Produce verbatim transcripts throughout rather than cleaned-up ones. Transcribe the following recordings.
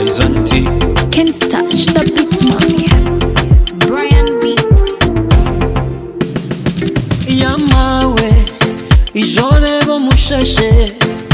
Poison tea. Can't touch the beats mafia. Brian Beats. Yamawe ijolebo musheshe.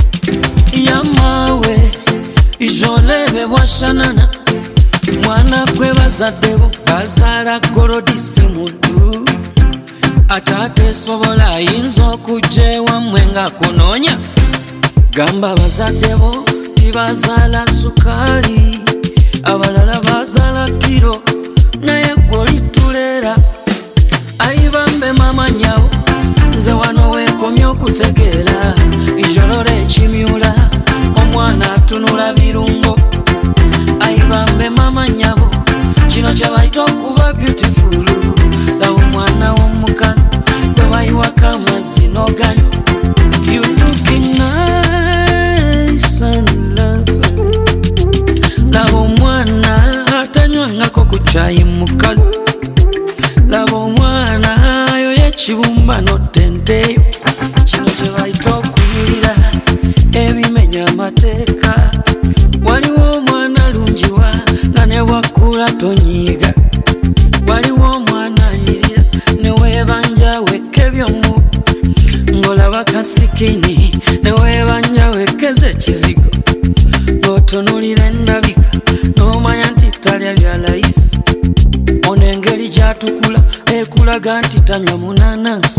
Yamawe ijolebe bwashanana. Mwana kwe bazadebo bazala korodisi muntu. Atate sobola inzo kujewa mwenga kunonya. Gamba bazadebo tibazala sukali. Abalala bazala kiro naye gwoli tulera. Ayibambe mama nyawo nze wano weekomye okutegeera. Ijoro lekimyula omwana atunula birungo. Ayibambe mama nyabo kino kyabayita okuba beautiful. Lawo omwana w'omukazi gwe bayiwako amazzi n'oganywa. You looking nice and lovely. Lawo omwana atanywangako ku kyayi mukalu. Lawo omwana ayo y'ekibumba n'ottenteyo. Kino kye bayita okuyulira ebimenya amateeka. Waliwo omwana lungiwa nga ne bwakula tonyiiga. Waliwo omwana anyirira ne weebanja wekka ebyomu. Ng'olaba kasikini ne weebanja wekkeza ekizigo. N'otunulira endabika n'omanya nti talya bya layisi. Ono engeri gy'atukula ekulaga nti tanywa munanansi.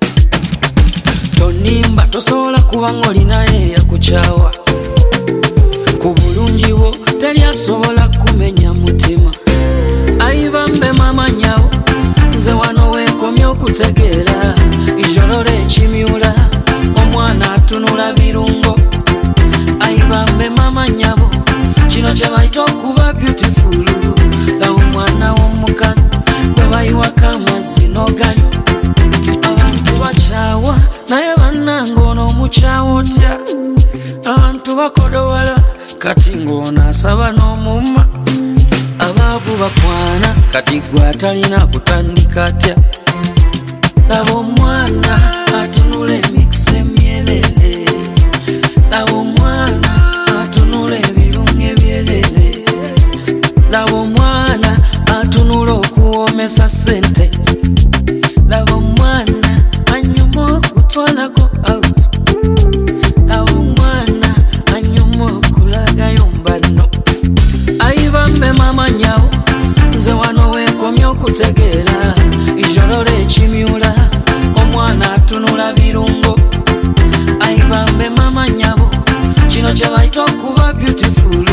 Tonimba tosobola kuba ng'olinaye eyakukyawa. Ku bulungi bwo teri asobola kumenya mutima. Ayibambe mama nyawo nze wano weekomye okutegeera. Ijoro lekimyula omwana atunula birungo. Ayibambe mama nyabo kino kye bayita okuba beautiful. Lawo omwana w'omukazi gwe bayiwako amazzi n'oganywa. Abantu bakyawa naye bannange ono omukyawa otya. Abantu bakodowala kati ng'ono asaba n'omumma. Abaavu bakwana kati gwe atalina kutandika atya. Laba omwana atunula emikisa emyelele. Laba omwana atunula ebirungo ebyelele. Laba omwana atunula okuwomesa ssente. Laba omwana anyuma okutwalako out. Laba omwana anyuma okulagayo mbano. Ayibambe mama nyawo nze wano weekomye okutegeera. Ijoro lekimyula omwana atunula birungo. Ayibambe mama nyabo kino kye bayita okuba beautiful.